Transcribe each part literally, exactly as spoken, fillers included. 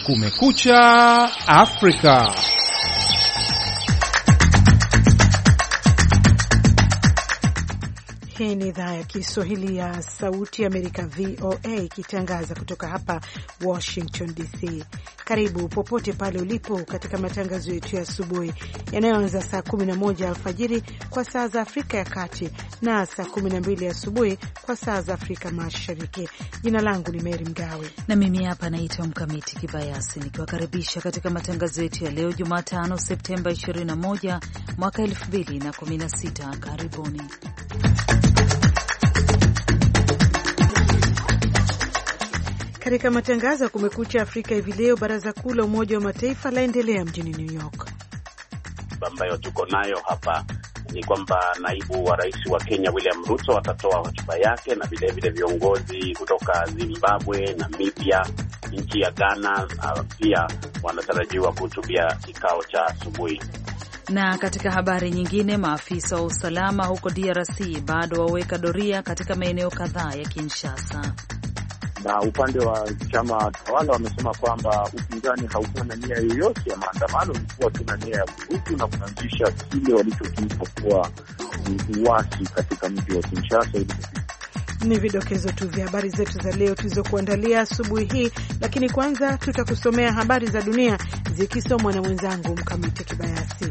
Kumekucha Afrika. Hii ni idhaa ya Kiswahili ya Sauti ya Amerika, V O A, ikitangaza kutoka hapa Washington D C. Karibu popote pale ulipo katika matangazo yetu ya asubuhi yanayoanza saa kumi na moja alfajiri kwa saa za Afrika ya Kati na saa kumi na mbili asubuhi kwa saa za Afrika Mashariki. Jina langu ni Mary Mgawe na mimi hapa naitwa Mkamiti Kibayasi, nikiwakaribisha katika matangazo yetu ya leo Jumatano Septemba ishirini na moja mwaka elfu mbili na kumi na sita. Karibuni. Katika matangazo ya Kumekucha Afrika hivi leo, Baraza Kuu la Umoja wa Mataifa laendelea mjini New York. Ambayo tuko nayo hapa ni kwamba naibu wa rais wa Kenya William Ruto atatoa hotuba yake, na vile vile viongozi kutoka Zimbabwe, Namibia, nchi ya Ghana pia wanatarajiwa kuhutubia kikao cha asubuhi. Na katika habari nyingine, maafisa wa usalama huko D R C bado waweka doria katika maeneo kadhaa ya Kinshasa. Na upande wa chama tawala wamesema kwamba upinzani haukuwa na nia yoyote ya maandamano, ulikuwa tuna nia ya vurugu na kuanzisha kile walichokiita kuwa uasi katika mji wa Kinshasa. Ni vidokezo tu vya habari zetu za leo tulizokuandalia asubuhi hii, lakini kwanza tutakusomea habari za dunia zikisomwa na mwenzangu Mkamiti Kibayasi.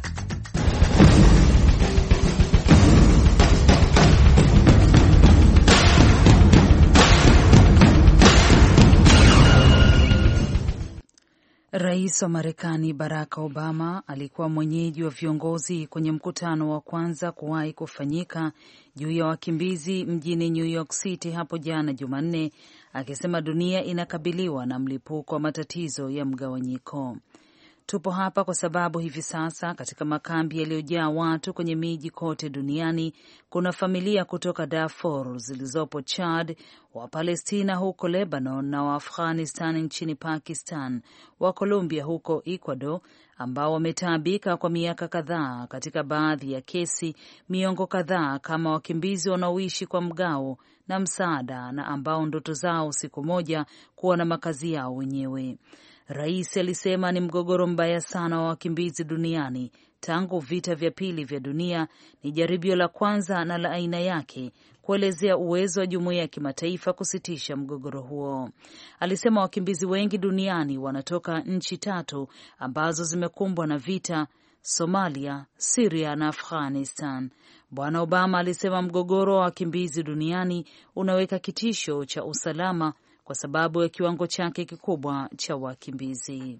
Rais wa Marekani Barack Obama alikuwa mwenyeji wa viongozi kwenye mkutano wa kwanza kuwahi kufanyika juu ya wakimbizi mjini New York City hapo jana Jumanne, akisema dunia inakabiliwa na mlipuko wa matatizo ya mgawanyiko. Tupo hapa kwa sababu hivi sasa katika makambi yaliyojaa watu kwenye miji kote duniani kuna familia kutoka Darfur zilizopo Chad, wa Palestina huko Lebanon, na wa Afghanistan nchini Pakistan, wa Colombia huko Ecuador, ambao wametaabika kwa miaka kadhaa, katika baadhi ya kesi miongo kadhaa, kama wakimbizi wanaoishi kwa mgao na msaada, na ambao ndoto zao siku moja kuwa na makazi yao wenyewe. Rais alisema ni mgogoro mbaya sana wa wakimbizi duniani tangu vita vya pili vya dunia. Ni jaribio la kwanza na la aina yake kuelezea uwezo wa jumuiya ya kimataifa kusitisha mgogoro huo. Alisema wakimbizi wengi duniani wanatoka nchi tatu ambazo zimekumbwa na vita: Somalia, Syria na Afghanistan. Bwana Obama alisema mgogoro wa wakimbizi duniani unaweka kitisho cha usalama kwa sababu ya kiwango chake kikubwa cha wakimbizi.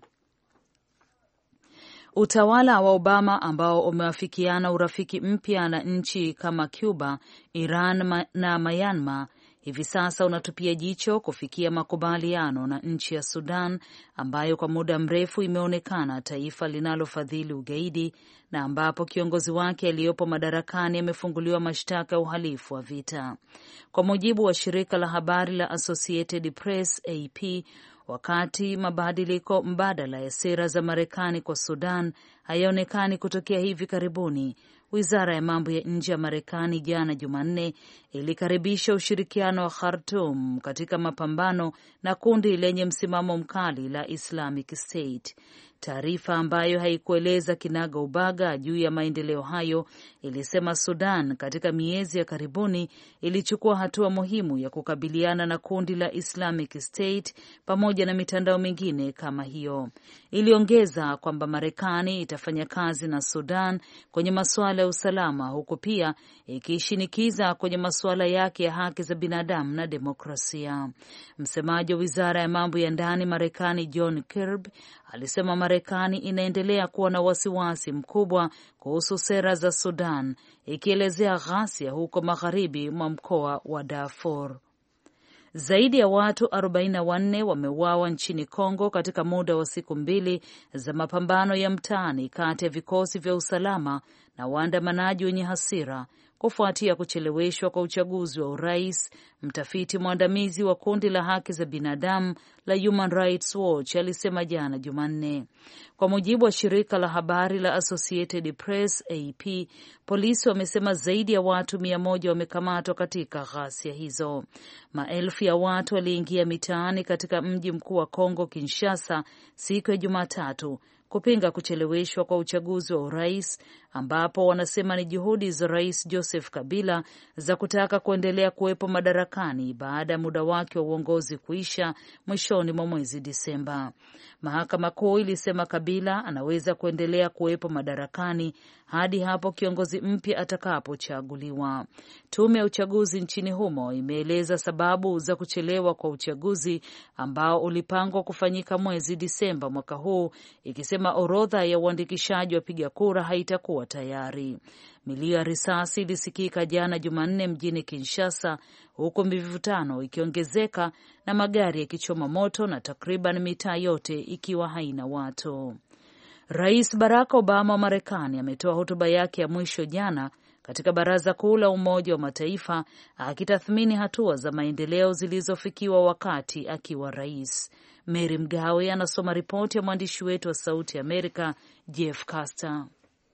Utawala wa Obama ambao umewafikiana urafiki mpya na nchi kama Cuba, Iran na Myanmar hivi sasa unatupia jicho kufikia makubaliano na nchi ya Sudan, ambayo kwa muda mrefu imeonekana taifa linalofadhili ugaidi na ambapo kiongozi wake aliyopo madarakani amefunguliwa mashtaka ya uhalifu wa vita. Kwa mujibu wa shirika la habari la Associated Press A P, wakati mabadiliko mbadala ya sera za Marekani kwa Sudan hayaonekani kutokea hivi karibuni, Wizara ya mambo ya nje ya Marekani jana Jumanne ilikaribisha ushirikiano wa Khartoum katika mapambano na kundi lenye msimamo mkali la Islamic State. Taarifa ambayo haikueleza kinaga ubaga juu ya maendeleo hayo ilisema Sudan katika miezi ya karibuni ilichukua hatua muhimu ya kukabiliana na kundi la Islamic State pamoja na mitandao mingine kama hiyo. Iliongeza kwamba Marekani itafanya kazi na Sudan kwenye masuala ya usalama, huku pia ikishinikiza kwenye masuala yake ya haki za binadamu na demokrasia. Msemaji wa Wizara ya mambo ya ndani Marekani John Kirby alisema Marekani inaendelea kuwa na wasiwasi mkubwa kuhusu sera za Sudan, ikielezea ghasia huko magharibi mwa mkoa wa Darfur. Zaidi ya watu arobaini na wanne wameuawa nchini Kongo katika muda wa siku mbili za mapambano ya mtaani kati ya vikosi vya usalama na waandamanaji wenye hasira, kufuatia kucheleweshwa kwa uchaguzi wa urais. Mtafiti mwandamizi wa kundi la haki za binadamu la Human Rights Watch alisema jana Jumanne. Kwa mujibu wa shirika la habari la Associated Press A P, polisi wamesema zaidi ya watu mia moja wamekamatwa katika ghasia hizo. Maelfu ya watu waliingia mitaani katika mji mkuu wa Kongo Kinshasa siku ya Jumatatu kupinga kucheleweshwa kwa uchaguzi wa urais, ambapo wanasema ni juhudi za Rais Joseph Kabila za kutaka kuendelea kuwepo madarakani baada ya muda wake wa uongozi kuisha mwishoni mwa mwezi Disemba. Mahakama Kuu ilisema Kabila anaweza kuendelea kuwepo madarakani hadi hapo kiongozi mpya atakapochaguliwa. Tume ya uchaguzi nchini humo imeeleza sababu za kuchelewa kwa uchaguzi ambao ulipangwa kufanyika mwezi Disemba mwaka huu, ikisema orodha ya uandikishaji wa piga kura haitakuwa tayari. Milio ya risasi ilisikika jana Jumanne mjini Kinshasa, huku mivutano ikiongezeka na magari yakichoma moto na takriban mitaa yote ikiwa haina watu. Rais Barack Obama wa Marekani ametoa hotuba yake ya mwisho jana katika Baraza Kuu la Umoja wa Mataifa akitathmini hatua za maendeleo zilizofikiwa wakati akiwa rais. Mary Mgawe anasoma ripoti ya mwandishi wetu wa Sauti Amerika Jeff Caster.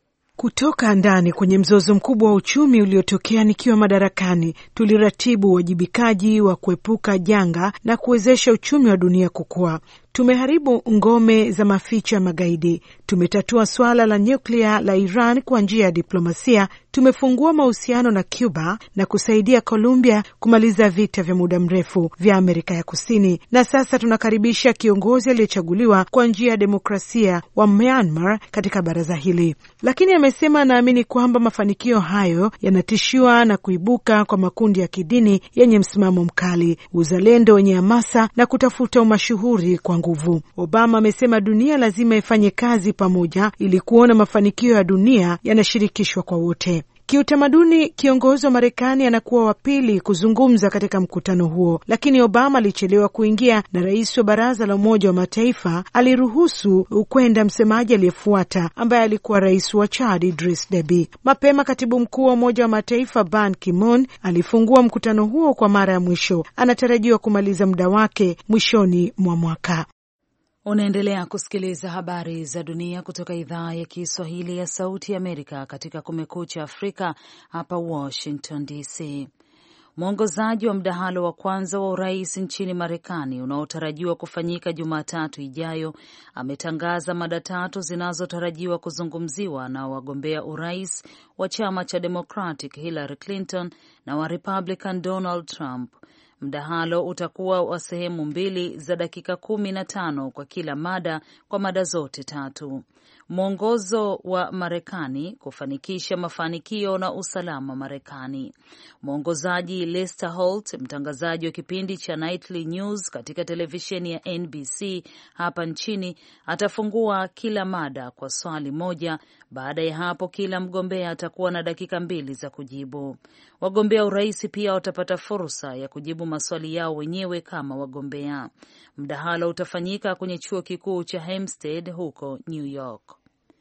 Kutoka ndani kwenye mzozo mkubwa wa uchumi uliotokea nikiwa madarakani, tuliratibu uwajibikaji wa kuepuka janga na kuwezesha uchumi wa dunia kukua. Tumeharibu ngome za maficho ya magaidi. Tumetatua suala la nyuklia la Iran kwa njia ya diplomasia. Tumefungua mahusiano na Cuba na kusaidia Colombia kumaliza vita vya muda mrefu vya Amerika ya Kusini. Na sasa tunakaribisha kiongozi aliyechaguliwa kwa njia ya demokrasia wa Myanmar katika baraza hili. Lakini amesema anaamini kwamba mafanikio hayo yanatishiwa na kuibuka kwa makundi ya kidini yenye msimamo mkali, uzalendo wenye hamasa na kutafuta umashuhuri kwa nguvu. Obama amesema dunia lazima ifanye kazi pamoja ili kuona mafanikio ya dunia yanashirikishwa kwa wote. Kiutamaduni, kiongozi wa Marekani anakuwa wa pili kuzungumza katika mkutano huo, lakini Obama alichelewa kuingia na rais wa Baraza la Umoja wa Mataifa aliruhusu kwenda msemaji aliyefuata ambaye alikuwa rais wa Chad Idris Deby. Mapema katibu mkuu wa Umoja wa Mataifa Ban Ki-moon alifungua mkutano huo kwa mara ya mwisho. Anatarajiwa kumaliza muda wake mwishoni mwa mwaka. Unaendelea kusikiliza habari za dunia kutoka idhaa ya Kiswahili ya Sauti ya Amerika katika Kumekucha Afrika hapa Washington D C. Mwongozaji wa mdahalo wa kwanza wa urais nchini Marekani unaotarajiwa kufanyika Jumatatu ijayo ametangaza mada tatu zinazotarajiwa kuzungumziwa na wagombea urais wa chama cha Democratic Hillary Clinton na wa Republican Donald Trump. Mdahalo utakuwa wa sehemu mbili za dakika kumi na tano kwa kila mada kwa mada zote tatu. Mwongozo wa Marekani kufanikisha mafanikio na usalama Marekani. Mwongozaji Lester Holt, mtangazaji wa kipindi cha Nightly News katika televisheni ya N B C hapa nchini, atafungua kila mada kwa swali moja. Baada ya hapo kila mgombea atakuwa na dakika mbili za kujibu. Wagombea urais pia watapata fursa ya kujibu maswali yao wenyewe kama wagombea. Mdahalo utafanyika kwenye chuo kikuu cha Hempstead huko New York.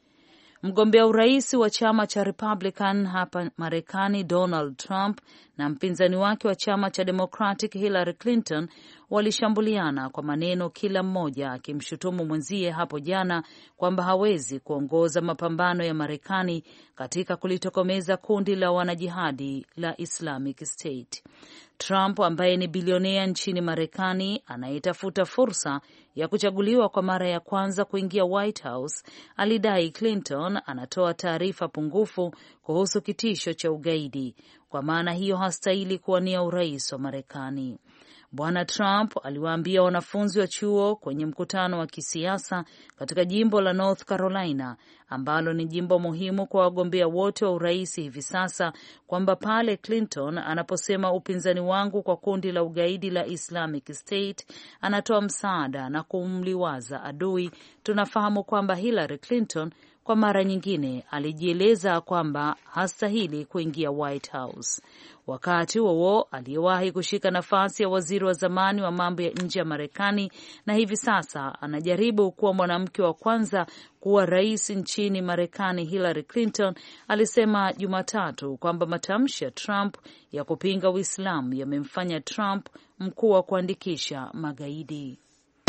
Mgombea urais wa chama cha Republican hapa Marekani Donald Trump na mpinzani wake wa chama cha Democratic Hillary Clinton walishambuliana kwa maneno, kila mmoja akimshutumu mwenzie hapo jana kwamba hawezi kuongoza mapambano ya Marekani katika kulitokomeza kundi la wanajihadi la Islamic State. Trump ambaye ni bilionea nchini Marekani anayetafuta fursa ya kuchaguliwa kwa mara ya kwanza kuingia White House alidai Clinton anatoa taarifa pungufu kuhusu kitisho cha ugaidi, kwa maana hiyo hastahili kuwania urais wa Marekani. Bwana Trump aliwaambia wanafunzi wa chuo kwenye mkutano wa kisiasa katika jimbo la North Carolina, ambalo ni jimbo muhimu kwa wagombea wote wa urais hivi sasa, kwamba pale Clinton anaposema upinzani wangu kwa kundi la ugaidi la Islamic State anatoa msaada na kumliwaza adui, tunafahamu kwamba Hillary Clinton kwa mara nyingine alijieleza kwamba hastahili kuingia White House. Wakati huo aliyewahi kushika nafasi ya waziri wa zamani wa mambo ya nje ya Marekani na hivi sasa anajaribu kuwa mwanamke wa kwanza kuwa rais nchini Marekani, Hillary Clinton alisema Jumatatu kwamba matamshi ya Trump ya kupinga Uislamu yamemfanya Trump mkuu wa kuandikisha magaidi.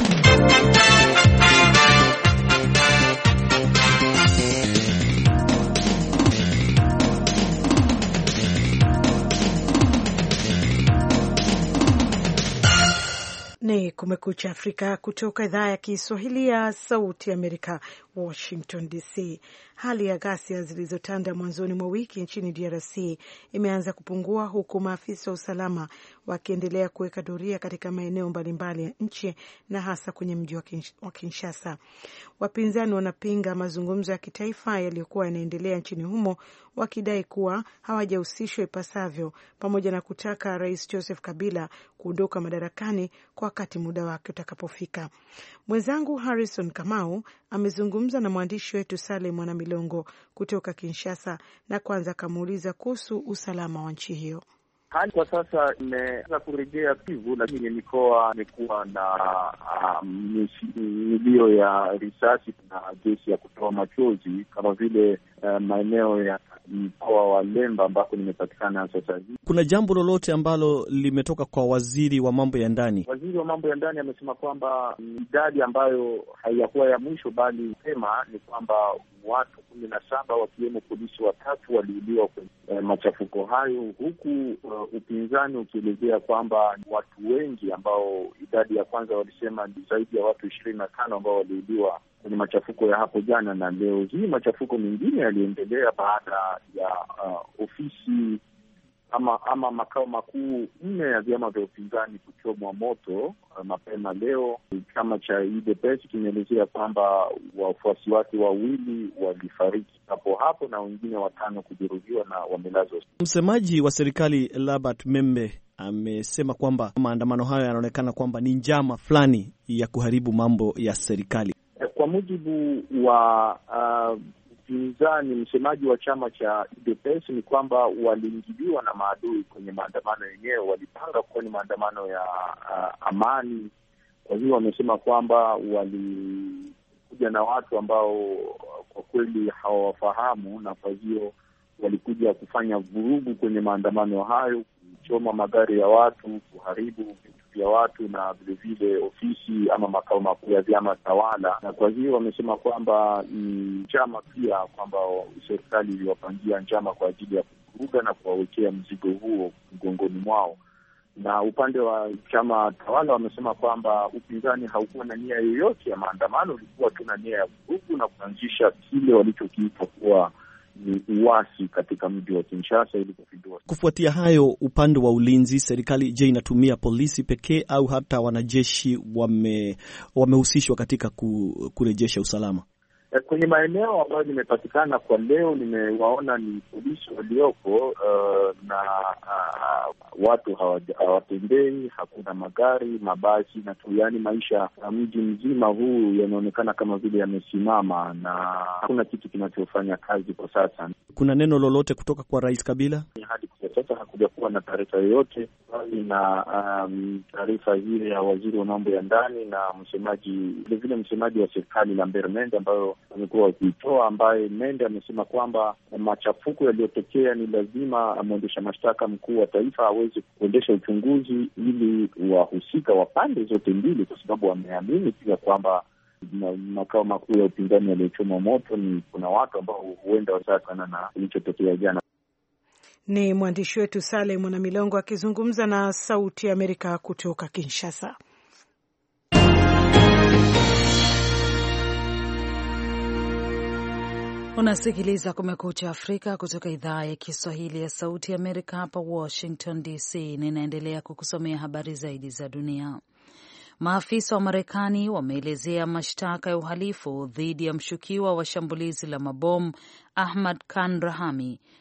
Ni Kumekucha Afrika kutoka idhaa ya Kiswahili ya Sauti Amerika, Washington D C. Hali ya ghasia zilizotanda mwanzoni mwa wiki nchini D R C imeanza kupungua huku maafisa wa usalama wakiendelea kuweka doria katika maeneo mbalimbali ya nchi na hasa kwenye mji wa Kinshasa. Wapinzani wanapinga mazungumzo ya kitaifa yaliyokuwa yanaendelea nchini humo, wakidai kuwa hawajahusishwa ipasavyo, pamoja na kutaka Rais Joseph Kabila kuondoka madarakani kwa wakati muda wake utakapofika. Mwenzangu Harrison Kamau amezungumza na mwandishi wetu Saleh Mwanamilongo kutoka Kinshasa na kwanza akamuuliza kuhusu usalama wa nchi hiyo. Hali kwa sasa imeanza kurejea Kivu, lakini mikoa imekuwa na milio um, ya risasi na gesi ya kutoa machozi kama vile uh, maeneo ya mkoa wa Lemba ambako nimepatikana sasa hivi. Kuna jambo lolote ambalo limetoka kwa waziri wa mambo ya ndani? Waziri wa mambo ya ndani amesema kwamba idadi ambayo haiyakuwa ya mwisho, bali sema ni kwamba watu kumi na saba wakiwemo polisi watatu waliuliwa kwenye uh, machafuko hayo, huku uh, upinzani ukielezea kwamba watu wengi ambao idadi ya kwanza walisema ni zaidi ya watu ishirini na tano ambao waliuliwa kwenye machafuko ya hapo jana, na leo hii machafuko mengine yaliendelea baada ya uh, ofisi ama ama makao makuu nne ya vyama vya upinzani kuchomwa moto uh, mapema leo. Chama cha U D P S kimeelezea kwamba wafuasi wake wawili walifariki hapo hapo na wengine watano kujeruhiwa na wamelazwa. Msemaji wa serikali Labert Membe amesema kwamba maandamano hayo yanaonekana kwamba ni njama fulani ya kuharibu mambo ya serikali. Kwa mujibu wa upinzani, uh, msemaji wa chama cha U D P S ni kwamba waliingiliwa na maadui kwenye maandamano yenyewe. Walipanga kuwa ni maandamano ya uh, amani. Kwa hiyo wamesema kwamba walikuja na watu ambao kwa kweli hawawafahamu, na kwa hiyo walikuja kufanya vurugu kwenye maandamano hayo, kuchoma magari ya watu, kuharibu vitu vya watu na vilevile ofisi ama makao makuu ya vyama tawala. Na kwa hiyo wamesema kwamba ni chama pia kwamba serikali iliwapangia njama kwa ajili ya kuvuruga na kuwawekea mzigo huo mgongoni mwao. Na upande wa chama tawala wamesema kwamba upinzani haukuwa na nia yoyote ya maandamano, ulikuwa tu na nia ya vurugu na kuanzisha kile walichokiita kuwa ni uasi katika mji wa Kinshasa ili kupindua. Kufuatia hayo, upande wa ulinzi, serikali je, inatumia polisi pekee au hata wanajeshi wame wamehusishwa katika kurejesha usalama? Kwenye maeneo ambayo nimepatikana kwa leo, nimewaona ni polisi walioko uh, na uh, watu hawatembei, hakuna magari, mabasi na tu, yani maisha ya mji mzima huu yanaonekana kama vile yamesimama na hakuna kitu kinachofanya kazi kwa sasa. Kuna neno lolote kutoka kwa Rais Kabila? Hadi kwa sasa hakuja kuwa na taarifa yoyote, bali na um, taarifa hii ya waziri wa mambo ya ndani na msemaji vile vile msemaji wa serikali Lambert Mende ambayo amekuwa wakiitoa, ambaye Mende amesema kwamba machafuko yaliyotokea ni lazima mwendesha mashtaka mkuu wa taifa aweze kuendesha uchunguzi ili wahusika wa pande zote mbili, kwa sababu wameamini pia kwamba makao makuu ya upinzani yaliyochoma moto ni kuna watu ambao huenda wasakana na kilichotokea jana. Ni mwandishi wetu Saleh Mwanamilongo akizungumza na Sauti ya Amerika kutoka Kinshasa. Unasikiliza Kumekucha Afrika kutoka idhaa ya Kiswahili ya Sauti ya Amerika hapa Washington D C. Ninaendelea kukusomea habari zaidi za dunia. Maafisa wa Marekani wameelezea mashtaka ya uhalifu dhidi ya mshukiwa wa shambulizi la mabomu Ahmad Khan Rahami,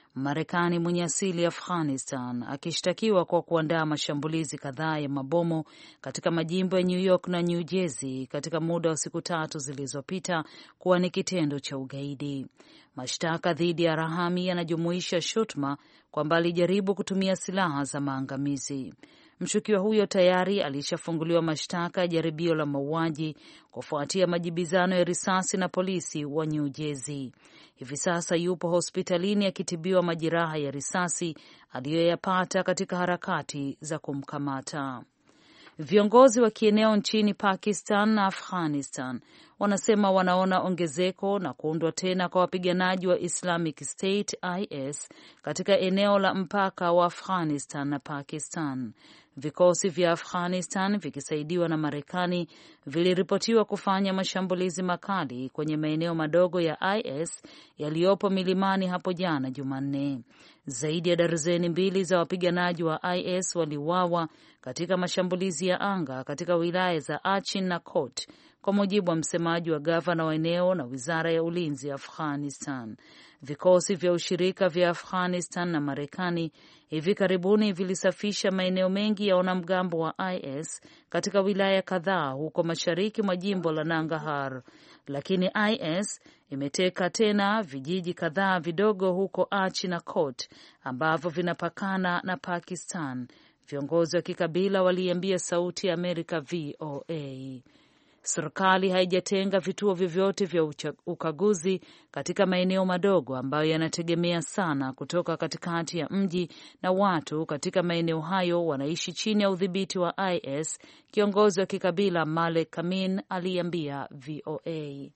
Marekani mwenye asili ya Afghanistan akishtakiwa kwa kuandaa mashambulizi kadhaa ya mabomu katika majimbo ya New York na New Jersey katika muda wa siku tatu zilizopita kuwa ni kitendo cha ugaidi. Mashtaka dhidi ya Rahami yanajumuisha shutuma kwamba alijaribu kutumia silaha za maangamizi. Mshukiwa huyo tayari alishafunguliwa mashtaka ya jaribio la mauaji kufuatia majibizano ya risasi na polisi wa New Jersey. Hivi sasa yupo hospitalini akitibiwa majeraha ya risasi aliyoyapata katika harakati za kumkamata. Viongozi wa kieneo nchini Pakistan na Afghanistan wanasema wanaona ongezeko na kuundwa tena kwa wapiganaji wa Islamic State I S katika eneo la mpaka wa Afghanistan na Pakistan. Vikosi vya Afghanistan vikisaidiwa na Marekani viliripotiwa kufanya mashambulizi makali kwenye maeneo madogo ya I S yaliyopo milimani hapo jana Jumanne. Zaidi ya darzeni mbili za wapiganaji wa I S waliuawa katika mashambulizi ya anga katika wilaya za Achin na Kot, kwa mujibu wa msemaji wa gavana wa eneo na wizara ya ulinzi ya Afghanistan. Vikosi vya ushirika vya Afghanistan na Marekani hivi karibuni vilisafisha maeneo mengi ya wanamgambo wa I S katika wilaya kadhaa huko mashariki mwa jimbo la Nangarhar, lakini I S imeteka tena vijiji kadhaa vidogo huko Achi na Kot ambavyo vinapakana na Pakistan. Viongozi wa kikabila waliambia Sauti ya Amerika V O A. Serikali haijatenga vituo vyovyote vya ukaguzi katika maeneo madogo ambayo yanategemea sana kutoka katikati ya mji, na watu katika maeneo hayo wanaishi chini ya udhibiti wa I S, kiongozi wa kikabila Malek Kamin aliambia V O A.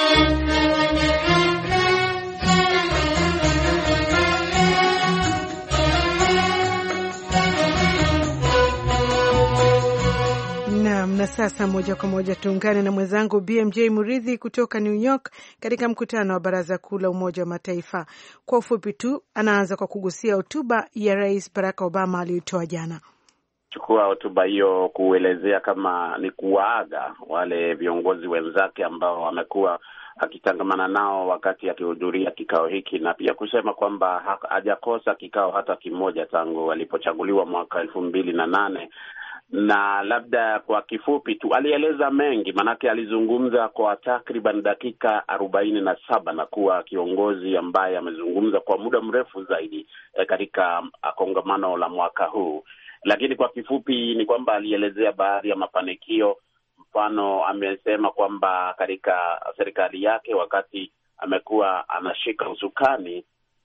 Na sasa moja kwa moja tuungane na mwenzangu B M J Muridhi kutoka New York katika mkutano wa Baraza Kuu la Umoja wa Mataifa. Kwa ufupi tu, anaanza kwa kugusia hotuba ya Rais Barack Obama aliyotoa jana. Chukua hotuba hiyo kuelezea kama ni kuwaaga wale viongozi wenzake ambao wamekuwa akitangamana nao wakati akihudhuria kikao hiki, na pia kusema kwamba hajakosa kikao hata kimoja tangu alipochaguliwa mwaka elfu mbili na nane. Na labda kwa kifupi tu alieleza mengi, manake alizungumza kwa takriban dakika arobaini na saba na kuwa kiongozi ambaye amezungumza kwa muda mrefu zaidi eh, katika kongamano la mwaka huu. Lakini kwa kifupi ni kwamba alielezea baadhi ya mafanikio. Mfano, amesema kwamba katika serikali yake wakati amekuwa anashika usukani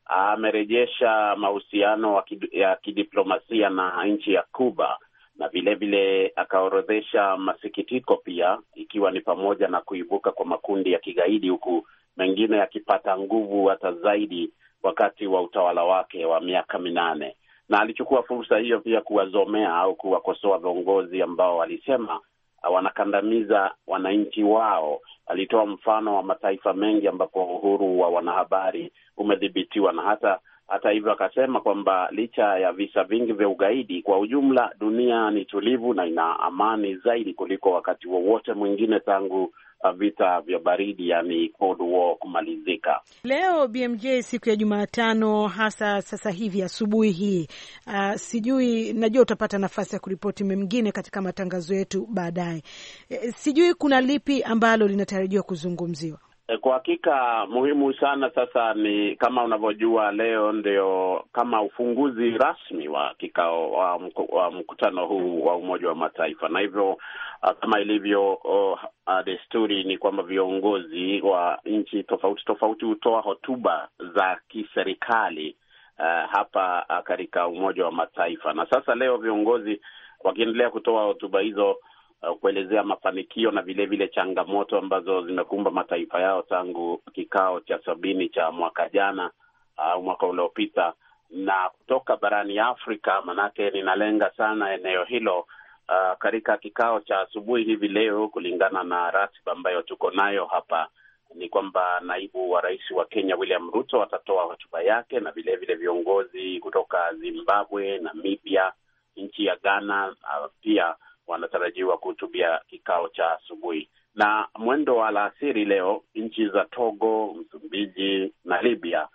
amerejesha mahusiano ya kidiplomasia na nchi ya Cuba, na vile vile akaorodhesha masikitiko pia, ikiwa ni pamoja na kuibuka kwa makundi ya kigaidi, huku mengine yakipata nguvu hata zaidi wakati wa utawala wake wa miaka minane. Na alichukua fursa hiyo pia kuwazomea au kuwakosoa viongozi ambao walisema wanakandamiza wananchi wao. Alitoa mfano wa mataifa mengi ambapo uhuru wa wanahabari umedhibitiwa, na hata hata hivyo akasema kwamba licha ya visa vingi vya ugaidi, kwa ujumla dunia ni tulivu na ina amani zaidi kuliko wakati wowote mwingine tangu vita vya baridi, yani Cold War, kumalizika. Leo B M J, siku ya Jumatano, hasa sasa hivi asubuhi hii, uh, sijui, najua utapata nafasi ya kuripoti mengine katika matangazo yetu baadaye. E, sijui kuna lipi ambalo linatarajiwa kuzungumziwa? Kwa hakika muhimu sana sasa ni kama unavyojua, leo ndio kama ufunguzi rasmi wa kikao wa, mku, wa mkutano huu wa Umoja wa Mataifa, na hivyo kama ilivyo uh, desturi ni kwamba viongozi wa nchi tofauti tofauti hutoa hotuba za kiserikali uh, hapa uh, katika Umoja wa Mataifa. Na sasa leo viongozi wakiendelea kutoa hotuba hizo Uh, kuelezea mafanikio na vile vile changamoto ambazo zimekumba mataifa yao tangu kikao cha sabini cha mwaka jana au uh, mwaka uliopita, na kutoka barani Afrika, manake ninalenga sana eneo hilo. Uh, katika kikao cha asubuhi hivi leo, kulingana na ratiba ambayo tuko nayo hapa, ni kwamba naibu wa rais wa Kenya William Ruto atatoa hotuba yake, na vile vile viongozi kutoka Zimbabwe, Namibia, nchi ya Ghana uh, pia wanatarajiwa kuhutubia kikao cha asubuhi. Na mwendo wa alasiri leo, nchi za Togo, Msumbiji na Libya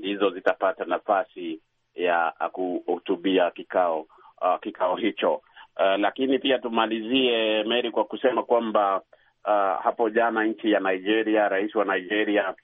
ndizo zitapata nafasi ya kuhutubia kikao uh, kikao hicho. Uh, lakini pia tumalizie, Mary, kwa kusema kwamba uh, hapo jana nchi ya Nigeria, rais wa Nigeria.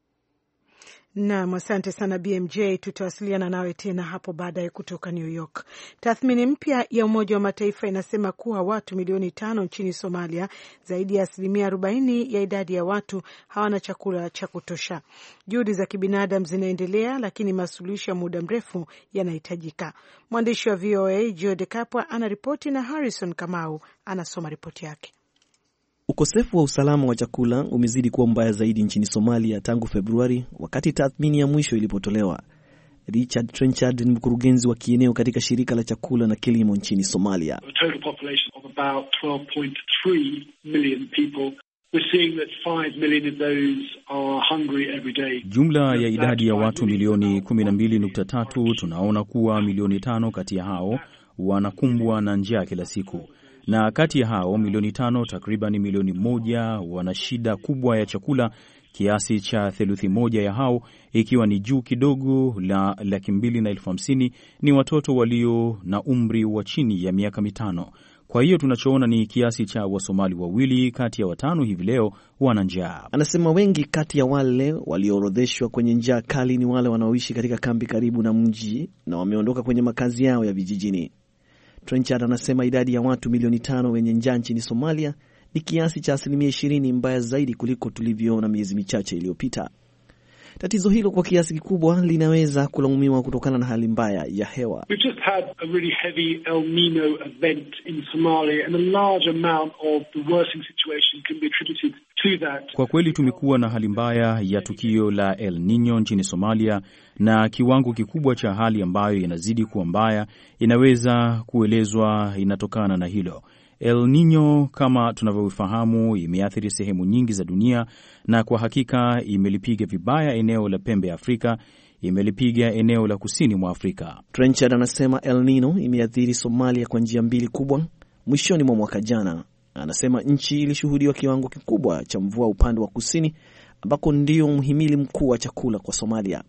Naam, asante sana B M J, tutawasiliana nawe tena hapo baadaye kutoka New York. Tathmini mpya ya Umoja wa Mataifa inasema kuwa watu milioni tano nchini Somalia, zaidi ya asilimia arobaini ya idadi ya watu hawana chakula cha kutosha. Juhudi za kibinadamu zinaendelea, lakini masuluhisho ya muda mrefu yanahitajika. Mwandishi wa V O A Joe De Kapwa anaripoti na Harrison Kamau anasoma ripoti yake. Ukosefu wa usalama wa chakula umezidi kuwa mbaya zaidi nchini Somalia tangu Februari, wakati tathmini ya mwisho ilipotolewa. Richard Trenchard ni mkurugenzi wa kieneo katika shirika la chakula na kilimo nchini Somalia. A total population of about twelve point three million people. We're seeing that five million of those are hungry every day. Jumla ya idadi ya watu milioni kumi na mbili nukta tatu, tunaona kuwa milioni tano kati ya hao wanakumbwa na njaa kila siku. Na kati ya hao milioni tano, takriban milioni moja wana shida kubwa ya chakula, kiasi cha theluthi moja ya hao, ikiwa ni juu kidogo la laki mbili na elfu hamsini, ni watoto walio na umri wa chini ya miaka mitano. Kwa hiyo tunachoona ni kiasi cha Wasomali wawili kati ya watano hivi leo wana njaa. Anasema wengi kati ya wale walioorodheshwa kwenye njaa kali ni wale wanaoishi katika kambi karibu na mji na wameondoka kwenye makazi yao ya vijijini. Trenchard anasema idadi ya watu milioni tano wenye njaa nchini Somalia ni kiasi cha asilimia ishirini mbaya zaidi kuliko tulivyoona miezi michache iliyopita. Tatizo hilo kwa kiasi kikubwa linaweza kulaumiwa kutokana na hali mbaya ya hewa. We've just had a really heavy El Nino event in Somalia and a large amount of the worsening situation can be attributed to that. Kwa kweli tumekuwa na hali mbaya ya tukio la El Nino nchini Somalia, na kiwango kikubwa cha hali ambayo inazidi kuwa mbaya inaweza kuelezwa inatokana na hilo. El Nino kama tunavyofahamu imeathiri sehemu nyingi za dunia, na kwa hakika imelipiga vibaya eneo la pembe ya Afrika, imelipiga eneo la kusini mwa Afrika. Trenchard anasema El Nino imeathiri Somalia kwa njia mbili kubwa. Mwishoni mwa mwaka jana, anasema nchi ilishuhudiwa kiwango kikubwa cha mvua upande wa kusini, ambako ndio mhimili mkuu wa chakula kwa Somalia.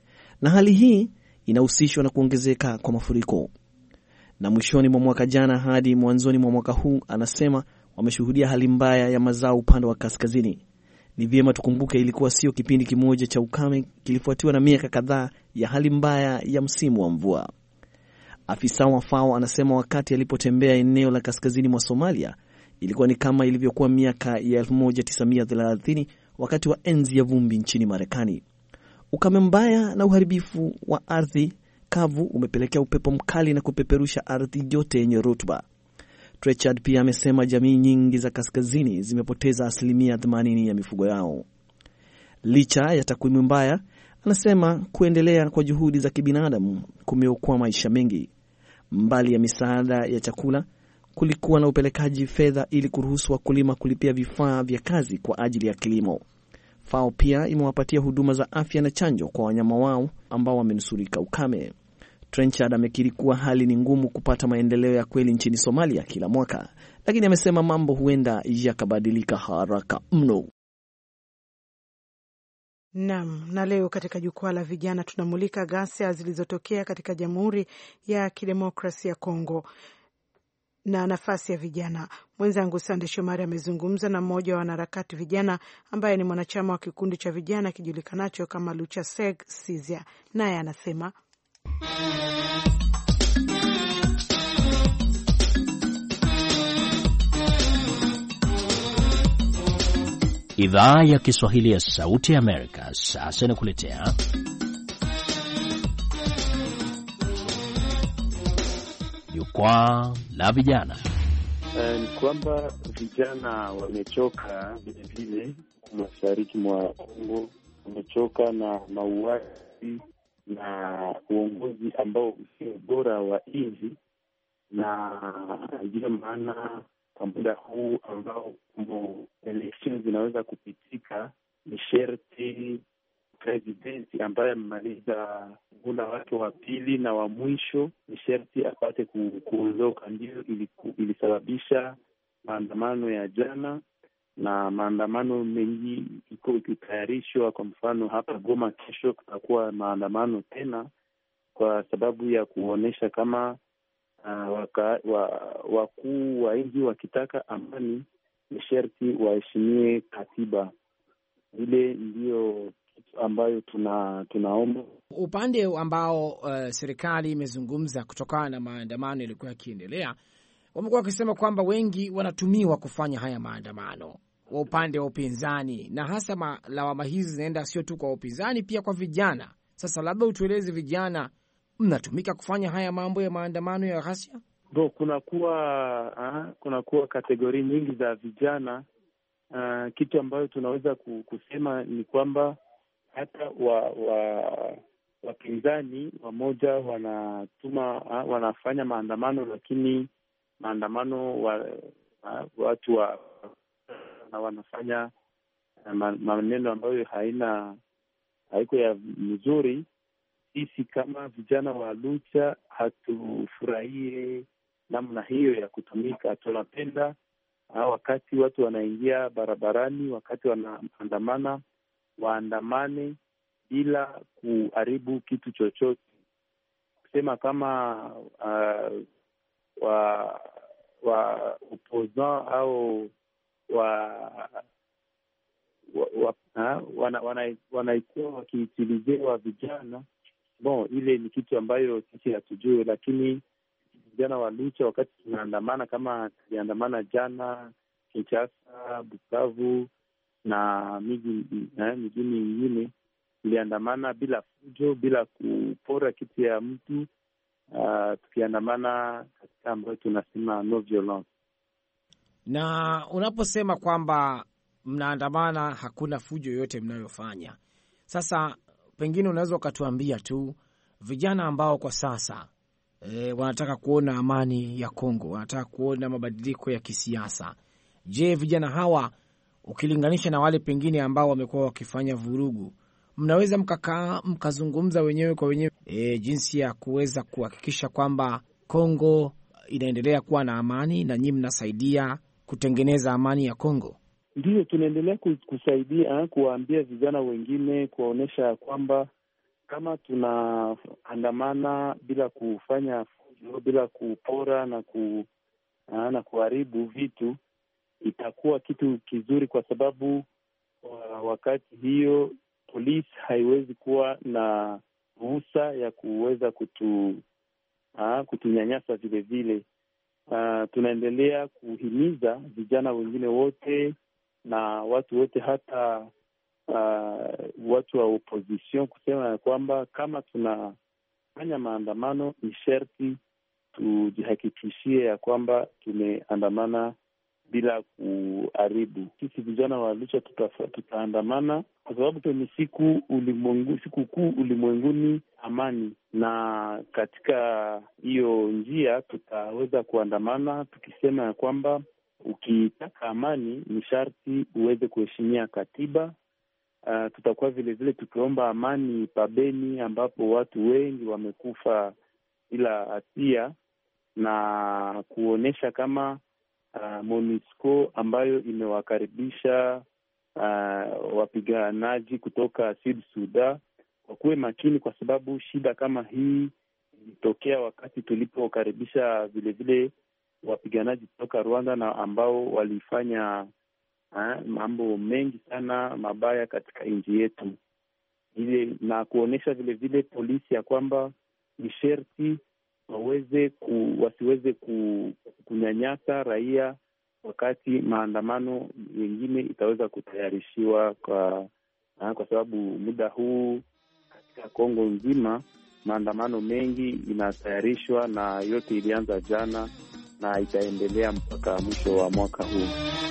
Na hali hii inahusishwa na kuongezeka kwa mafuriko. Na mwishoni mwa mwaka jana hadi mwanzoni mwa mwaka huu, anasema wameshuhudia hali mbaya ya mazao upande wa kaskazini. Ni vyema tukumbuke ilikuwa sio kipindi kimoja cha ukame, kilifuatiwa na miaka kadhaa ya hali mbaya ya msimu wa mvua. Afisa wa F A O anasema wakati alipotembea eneo la kaskazini mwa Somalia, ilikuwa ni kama ilivyokuwa miaka ya elfu moja tisa mia thelathini wakati wa enzi ya vumbi nchini Marekani. Ukame mbaya na uharibifu wa ardhi kavu umepelekea upepo mkali na kupeperusha ardhi yote yenye rutuba. Trenchard pia amesema jamii nyingi za kaskazini zimepoteza asilimia themanini ya mifugo yao. Licha ya takwimu mbaya, anasema kuendelea kwa juhudi za kibinadamu kumeokoa maisha mengi. Mbali ya misaada ya chakula, kulikuwa na upelekaji fedha ili kuruhusu wakulima kulipia vifaa vya kazi kwa ajili ya kilimo. F A O pia imewapatia huduma za afya na chanjo kwa wanyama wao ambao wamenusurika ukame. Trenchard amekiri kuwa hali ni ngumu kupata maendeleo ya kweli nchini Somalia kila mwaka, lakini amesema mambo huenda yakabadilika haraka mno. Naam, na leo katika jukwaa la vijana tunamulika ghasia zilizotokea katika Jamhuri ya Kidemokrasia ya Kongo na nafasi ya vijana. Mwenzangu Sande Shomari amezungumza na mmoja wa wanaharakati vijana ambaye ni mwanachama wa kikundi cha vijana kijulikanacho kama Lucha Seg Sizia. Naye anasema Idhaa ya Kiswahili ya Sauti ya Amerika sasa inakuletea jukwaa la vijana. Ni kwamba vijana wamechoka vile vile mashariki mwa Kongo, wamechoka na mauaji na uongozi ambao sio bora wa nchi, na ndio maana kwa muda huu ambao election zinaweza kupitika, ni sherti presidenti ambaye amemaliza muhula wake wa pili na wa mwisho ni sherti apate ku, kuondoka. Ndio ilisababisha maandamano ya jana, na maandamano mengi iko ikitayarishwa. Kwa mfano hapa Goma kesho kutakuwa maandamano tena, kwa sababu ya kuonyesha kama uh, waka, wa, wakuu wa nchi wakitaka amani ni sharti waheshimie katiba. Ile ndiyo kitu ambayo tuna tunaomba. Upande ambao uh, serikali imezungumza kutokana na maandamano yalikuwa yakiendelea, wamekuwa wakisema kwamba wengi wanatumiwa kufanya haya maandamano wa upande wa upinzani, na hasa lawama hizi zinaenda sio tu kwa upinzani, pia kwa vijana. Sasa labda utueleze, vijana mnatumika kufanya haya mambo ya maandamano ya ghasia? Bo, kunakuwa ah, kunakuwa kategori nyingi za vijana. Uh, kitu ambayo tunaweza kusema ni kwamba hata wa, wa wapinzani wamoja wanatuma uh, wanafanya maandamano, lakini maandamano wa, uh, watu wa na wanafanya uh, maneno ambayo haina haiko ya mzuri. Sisi kama vijana wa Lucha hatufurahie namna hiyo ya kutumika. Tunapenda Ha, wakati watu wanaingia barabarani, wakati wanaandamana, waandamane bila kuharibu kitu chochote. Kusema kama uh, wa wa opposant au wa, wa, wa wana, wana, wanaikuwa wakiutilizewa vijana, bon, ile ni kitu ambayo sisi hatujui, lakini vijana wa Lucha wakati tunaandamana kama tuliandamana jana Kinshasa, Bukavu na miji eh, mijini mingine, tuliandamana bila fujo, bila kupora kitu ya mtu, uh, tukiandamana katika ambayo tunasema no violence. Na unaposema kwamba mnaandamana hakuna fujo yoyote mnayofanya, sasa pengine unaweza ukatuambia tu vijana ambao kwa sasa E, wanataka kuona amani ya Kongo, wanataka kuona mabadiliko ya kisiasa. Je, vijana hawa ukilinganisha na wale pengine ambao wamekuwa wakifanya vurugu, mnaweza mkakaa mkazungumza wenyewe kwa wenyewe e, jinsi ya kuweza kuhakikisha kwamba Kongo inaendelea kuwa na amani na nyinyi mnasaidia kutengeneza amani ya Kongo? Ndio, tunaendelea kusaidia kuwaambia vijana wengine, kuwaonyesha kwamba kama tunaandamana bila kufanya fujo, bila kupora na ku na kuharibu vitu, itakuwa kitu kizuri, kwa sababu wakati hiyo polisi haiwezi kuwa na ruhusa ya kuweza kutu aa, kutunyanyasa vile vile. Uh, tunaendelea kuhimiza vijana wengine wote na watu wote, hata Uh, watu wa opposition, kusema ya kwamba kama tunafanya maandamano ni sharti tujihakikishie ya kwamba tumeandamana bila kuharibu. Sisi vijana wa Lucha tutaandamana kwa sababu ni siku ulimwengu, siku kuu ulimwenguni amani, na katika hiyo njia tutaweza kuandamana tukisema ya kwamba ukitaka amani ni sharti uweze kuheshimia katiba. Uh, tutakuwa vile vile tukiomba amani pabeni, ambapo watu wengi wamekufa bila hatia, na kuonesha kama uh, MONUSCO ambayo imewakaribisha uh, wapiganaji kutoka Sud Sudan wakuwe makini, kwa sababu shida kama hii ilitokea wakati tulipokaribisha vile vile wapiganaji kutoka Rwanda na ambao walifanya Ha, mambo mengi sana mabaya katika nchi yetu ile, na kuonesha vile vile polisi ya kwamba ni sherti waweze ku, wasiweze ku, kunyanyasa raia wakati maandamano yengine itaweza kutayarishiwa kwa ha, kwa sababu muda huu katika Kongo nzima maandamano mengi inatayarishwa, na yote ilianza jana na itaendelea mpaka mwisho wa mwaka huu.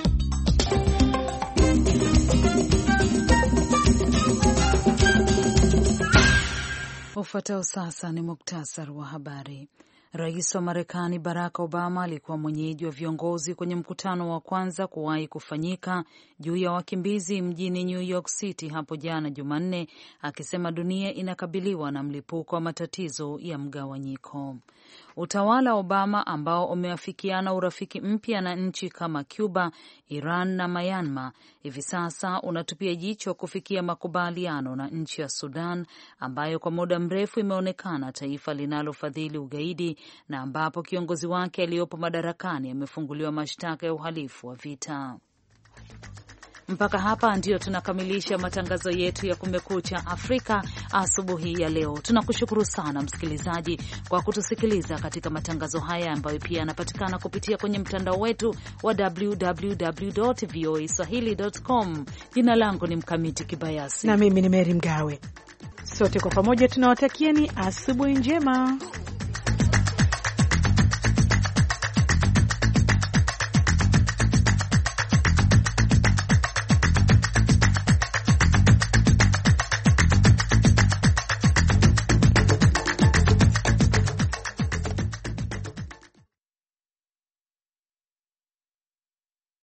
Ufuatao sasa ni muktasar wa habari. Rais wa Marekani Barack Obama alikuwa mwenyeji wa viongozi kwenye mkutano wa kwanza kuwahi kufanyika juu ya wakimbizi mjini New York City hapo jana Jumanne, akisema dunia inakabiliwa na mlipuko wa matatizo ya mgawanyiko. Utawala wa Obama ambao umeafikiana urafiki mpya na nchi kama Cuba, Iran na Myanmar hivi sasa unatupia jicho kufikia makubaliano na nchi ya Sudan ambayo kwa muda mrefu imeonekana taifa linalofadhili ugaidi na ambapo kiongozi wake aliyopo madarakani amefunguliwa mashtaka ya uhalifu wa vita. Mpaka hapa ndio tunakamilisha matangazo yetu ya Kumekucha Afrika asubuhi ya leo. Tunakushukuru sana msikilizaji kwa kutusikiliza katika matangazo haya ambayo pia yanapatikana kupitia kwenye mtandao wetu wa w w w dot v o a swahili dot com. Jina langu ni Mkamiti Kibayasi na mimi ni Mary Mgawe. Sote kwa pamoja tunawatakieni asubuhi njema.